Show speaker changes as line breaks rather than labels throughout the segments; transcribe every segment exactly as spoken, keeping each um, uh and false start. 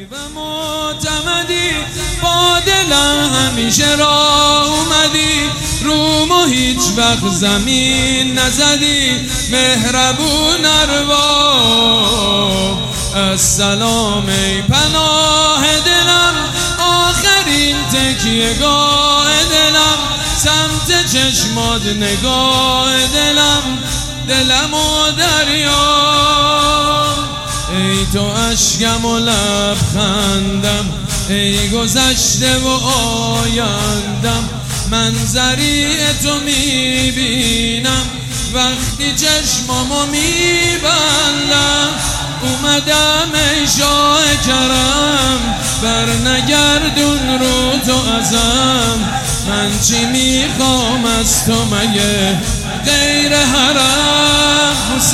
و معتمدی با دلم همیشه راه اومدی، رومو هیچ وقت زمین نزدی، مهربون ارباب السلام ای پناه دلم، آخرین تکیه‌گاه دلم، سمت چشمات نگاه دلم، دلم و دریا. ای تو اشکم و لبخندم، ای گذشته و آیندم، منظری تو میبینم وقتی چشمامو میبندم. اومدم ای شاه کرم، بر نگردون رو تو ازم، من چی میخوام از تو مگه غیر حرم.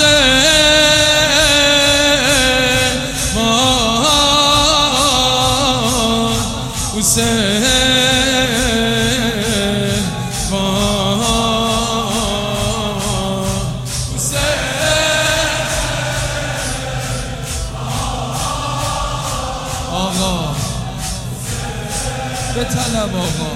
حسین وای حسین آقا به طلب آقا.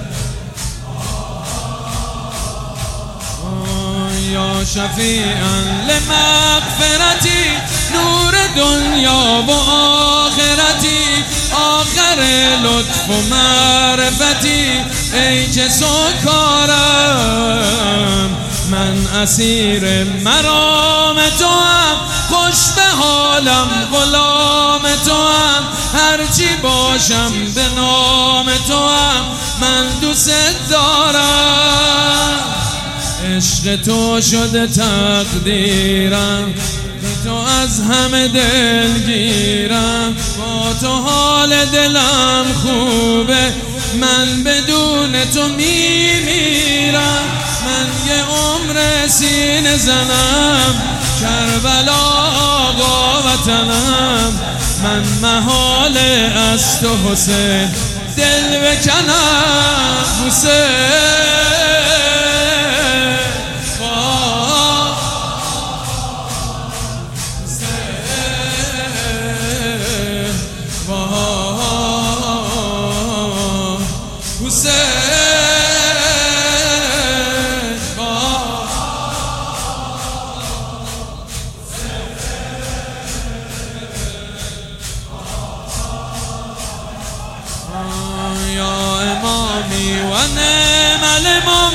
یا شفیعا لمغفرتی، نور دنیا و آخرتی، آخر لطف و معرفتی، ای که سکارم من اسیر مرام تو هم، خوش به حالم غلام تو هم، هرچی باشم به نام تو هم، من دوست دارم. عشق تو شده تقدیرم، تو از همه دلگیرم، با تو حال دلم خوبه، من بدون تو میمیرم. من یه عمر سینه زنم، کربلا آقا وطنم، من محال از تو حسین دل بکنم. حسین یا امامی و نعم الامام،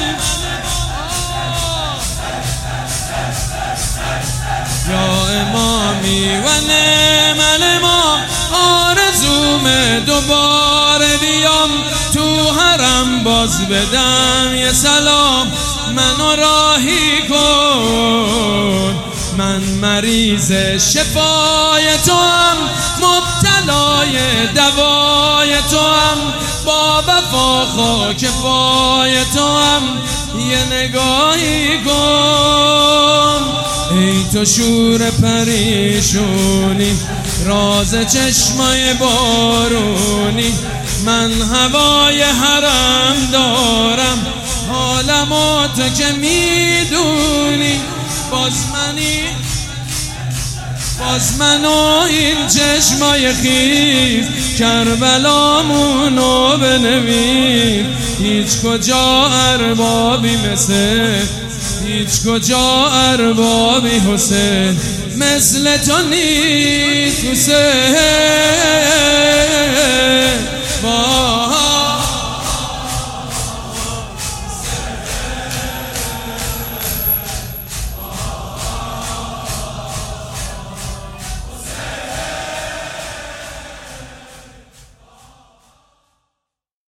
یا امامی و نعم الامام، آرزومه دوباره بیام تو حرم، باز بدم یه سلام، منو راهی کن، من مریض شفای تو هم، مبتلای دوای تو هم، با وفا خاک پای تو هم، یه نگاهی کن. ای تو شور پریشونی، راز چشمای بارونی، من هوای حرم دارم، حالمو تو که میدونی، باز منی باز منو این چشمای خیز، کربلامونو بنویس. هیچ کجا اربابی مثل، هیچ کجا اربابی حسین مثل تو نیست. حسین